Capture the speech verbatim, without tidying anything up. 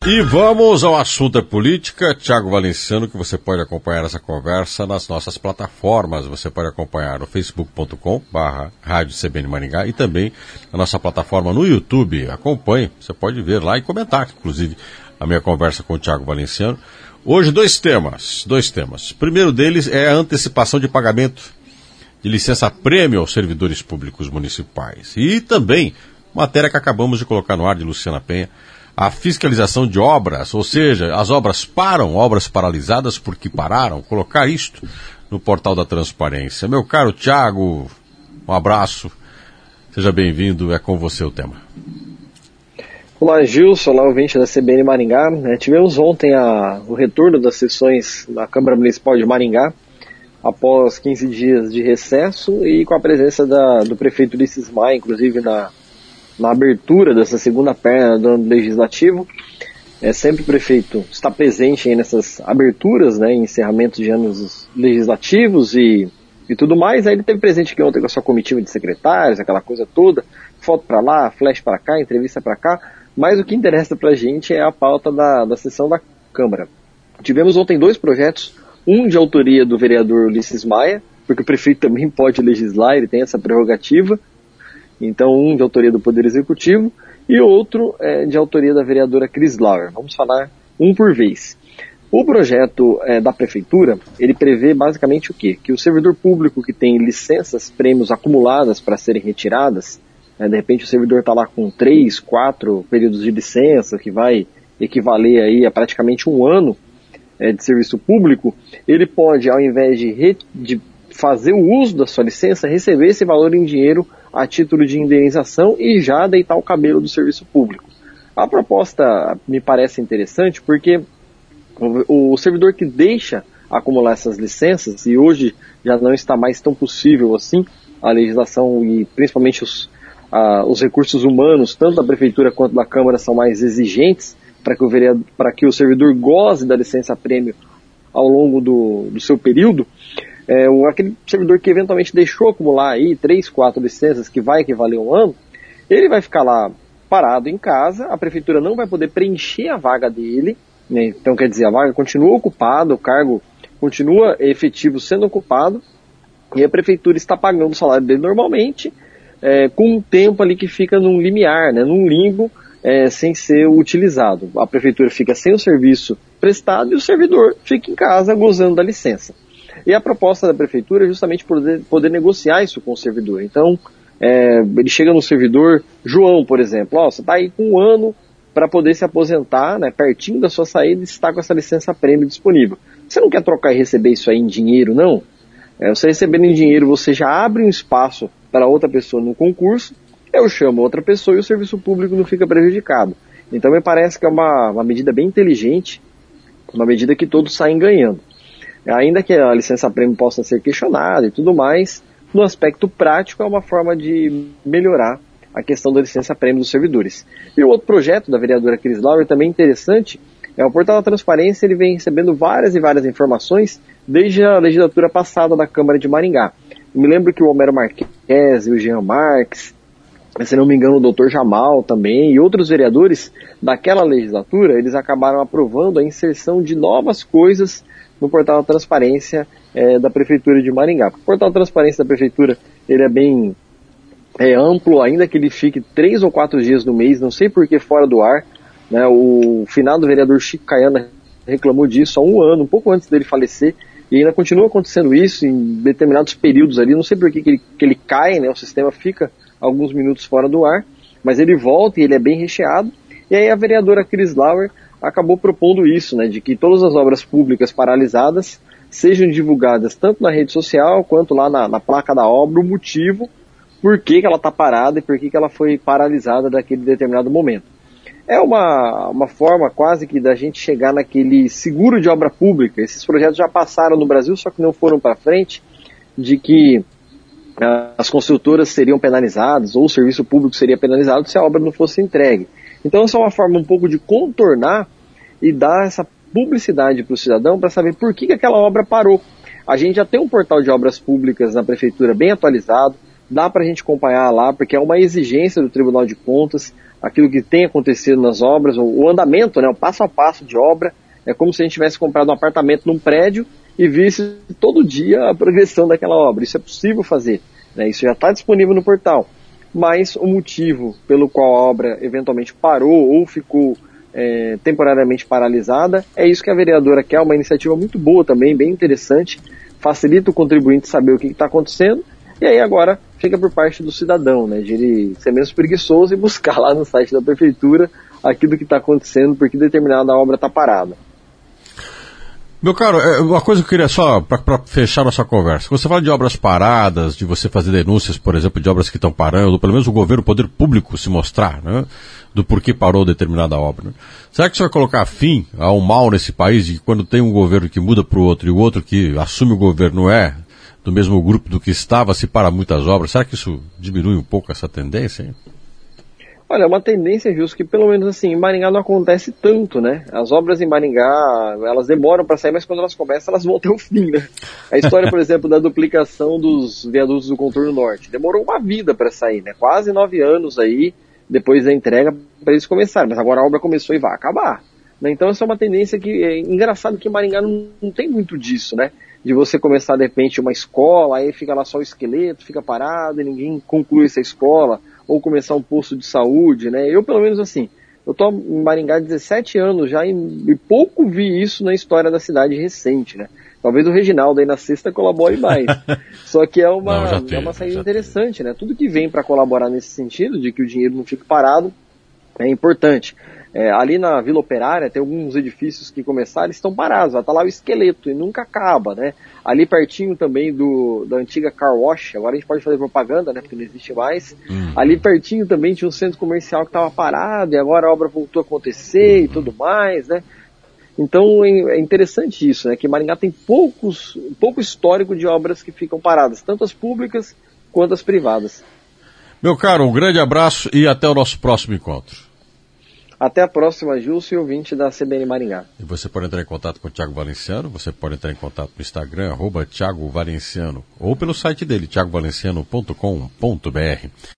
E vamos ao assunto da política. Tiago Valenciano, que você pode acompanhar essa conversa nas nossas plataformas. Você pode acompanhar no facebook ponto com barra rádio C B N Maringá e também na nossa plataforma no YouTube. Acompanhe, você pode ver lá e comentar, inclusive, a minha conversa com o Tiago Valenciano. Hoje, dois temas, dois temas. O primeiro deles é a antecipação de pagamento de licença-prêmio aos servidores públicos municipais. E também, matéria que acabamos de colocar no ar de Luciana Penha, a fiscalização de obras, ou seja, as obras param, obras paralisadas porque pararam, colocar isto no portal da transparência. Meu caro Tiago, um abraço, seja bem-vindo, é com você o tema. Olá Gilson, olá ouvinte da C B N Maringá. É, tivemos ontem a, o retorno das sessões da Câmara Municipal de Maringá, após quinze dias de recesso e com a presença da, do prefeito Ulisses Maia, inclusive na na abertura dessa segunda perna do ano legislativo. É, sempre o prefeito está presente aí nessas aberturas, né, encerramentos de anos legislativos e, e tudo mais. Aí ele teve presente aqui ontem com a sua comitiva de secretários, aquela coisa toda, foto para lá, flash para cá, entrevista para cá, mas o que interessa para a gente é a pauta da, da sessão da Câmara. Tivemos ontem dois projetos, um de autoria do vereador Ulisses Maia, porque o prefeito também pode legislar, ele tem essa prerrogativa. Então, um de autoria do Poder Executivo e outro é, de autoria da vereadora Cris Lauer. Vamos falar um por vez. O projeto é, da Prefeitura, ele prevê basicamente o quê? Que o servidor público que tem licenças, prêmios acumuladas para serem retiradas, né, de repente o servidor está lá com três, quatro períodos de licença, que vai equivaler aí a praticamente um ano é, de serviço público, ele pode, ao invés de, re, de fazer o uso da sua licença, receber esse valor em dinheiro a título de indenização e já deitar o cabelo do serviço público. A proposta me parece interessante porque o, o servidor que deixa acumular essas licenças, e hoje já não está mais tão possível assim, a legislação e principalmente os, a, os recursos humanos, tanto da Prefeitura quanto da Câmara, são mais exigentes para que o vereador, para que o servidor goze da licença-prêmio ao longo do, do seu período. É, o, aquele servidor que eventualmente deixou acumular aí três, quatro licenças, que vai equivaler a um ano, ele vai ficar lá parado em casa, a prefeitura não vai poder preencher a vaga dele, né? Então quer dizer, a vaga continua ocupada, o cargo continua efetivo sendo ocupado, e a prefeitura está pagando o salário dele normalmente, é, com um tempo ali que fica num limiar, né, num limbo, é, sem ser utilizado. A prefeitura fica sem o serviço prestado e o servidor fica em casa gozando da licença. E a proposta da prefeitura é justamente poder, poder negociar isso com o servidor. Então, é, ele chega no servidor, João, por exemplo, ó, você está aí com um ano para poder se aposentar, né, pertinho da sua saída, e está com essa licença-prêmio disponível. Você não quer trocar e receber isso aí em dinheiro, não? É, você recebendo em dinheiro, você já abre um espaço para outra pessoa no concurso, eu chamo outra pessoa e o serviço público não fica prejudicado. Então, me parece que é uma, uma medida bem inteligente, uma medida que todos saem ganhando. Ainda que a licença-prêmio possa ser questionada e tudo mais, no aspecto prático é uma forma de melhorar a questão da licença-prêmio dos servidores. E o outro projeto da vereadora Cris Lauer, também interessante, é o Portal da Transparência. Ele vem recebendo várias e várias informações desde a legislatura passada da Câmara de Maringá. Eu me lembro que o Homero Marques e o Jean Marques, se não me engano o doutor Jamal também, e outros vereadores daquela legislatura, eles acabaram aprovando a inserção de novas coisas no Portal da Transparência é, da Prefeitura de Maringá. O Portal da Transparência da Prefeitura, ele é bem é, amplo, ainda que ele fique três ou quatro dias no mês, não sei por que fora do ar, né? O finado vereador Chico Caiana reclamou disso há um ano, um pouco antes dele falecer, e ainda continua acontecendo isso em determinados períodos ali, não sei por que, que, ele, que ele cai, né? O sistema fica alguns minutos fora do ar, mas ele volta e ele é bem recheado. E aí a vereadora Cris Lauer acabou propondo isso, né, de que todas as obras públicas paralisadas sejam divulgadas tanto na rede social quanto lá na, na placa da obra, o motivo, por que, que ela está parada e por que, que ela foi paralisada naquele determinado momento. É uma, uma forma quase que da gente chegar naquele seguro de obra pública. Esses projetos já passaram no Brasil, só que não foram para frente, de que uh, as construtoras seriam penalizadas ou o serviço público seria penalizado se a obra não fosse entregue. Então essa é uma forma um pouco de contornar e dar essa publicidade para o cidadão para saber por que, que aquela obra parou. A gente já tem um portal de obras públicas na prefeitura bem atualizado, dá para a gente acompanhar lá, porque é uma exigência do Tribunal de Contas, aquilo que tem acontecido nas obras, o andamento, né, o passo a passo de obra, é como se a gente tivesse comprado um apartamento num prédio e visse todo dia a progressão daquela obra. Isso é possível fazer, né, isso já está disponível no portal, mas o motivo pelo qual a obra eventualmente parou ou ficou é, temporariamente paralisada, é isso que a vereadora quer, uma iniciativa muito boa também, bem interessante, facilita o contribuinte saber o que está acontecendo, e aí agora fica por parte do cidadão, né, de ele ser menos preguiçoso e buscar lá no site da prefeitura aquilo que está acontecendo, porque determinada obra está parada. Meu caro, uma coisa que eu queria só, para fechar nossa conversa, você fala de obras paradas, de você fazer denúncias, por exemplo, de obras que estão parando, ou pelo menos o governo, o poder público se mostrar, né, do porquê parou determinada obra. Né? Será que isso vai colocar fim a um mal nesse país, de que quando tem um governo que muda para o outro, e o outro que assume o governo é do mesmo grupo do que estava, se para muitas obras, será que isso diminui um pouco essa tendência, hein? Olha, é uma tendência, Justo, que pelo menos assim, em Maringá não acontece tanto, né? As obras em Maringá, elas demoram para sair, mas quando elas começam, elas vão ter um fim, né? A história, por exemplo, da duplicação dos viadutos do Contorno Norte, demorou uma vida para sair, né? Quase nove anos aí, depois da entrega, para eles começarem, mas agora a obra começou e vai acabar. Né? Então essa é uma tendência que, é engraçado que em Maringá não, não tem muito disso, né? De você começar, de repente, uma escola, aí fica lá só o esqueleto, fica parado e ninguém conclui essa escola, ou começar um posto de saúde, né? Eu, pelo menos assim, eu tô em Maringá há dezessete anos já e, e pouco vi isso na história da cidade recente, né? Talvez o Reginaldo aí na sexta colabore mais. Só que é uma, não, tem, é uma saída interessante, tem. né? Tudo que vem para colaborar nesse sentido, de que o dinheiro não fique parado, é importante. É, ali na Vila Operária tem alguns edifícios que começaram, estão parados, vai estar lá o esqueleto e nunca acaba, né? Ali pertinho também do, da antiga Car Wash, agora a gente pode fazer propaganda, né? Porque não existe mais. Uhum. Ali pertinho também tinha um centro comercial que estava parado e agora a obra voltou a acontecer uhum. e tudo mais, né? Então é interessante isso, né? Que Maringá tem poucos, pouco histórico de obras que ficam paradas, tanto as públicas quanto as privadas. Meu caro, um grande abraço e até o nosso próximo encontro. Até a próxima, Gilson, ouvinte da C B N Maringá. E você pode entrar em contato com o Thiago Valenciano, você pode entrar em contato no Instagram, arroba Thiago Valenciano, ou pelo site dele, thiago valenciano ponto com ponto br.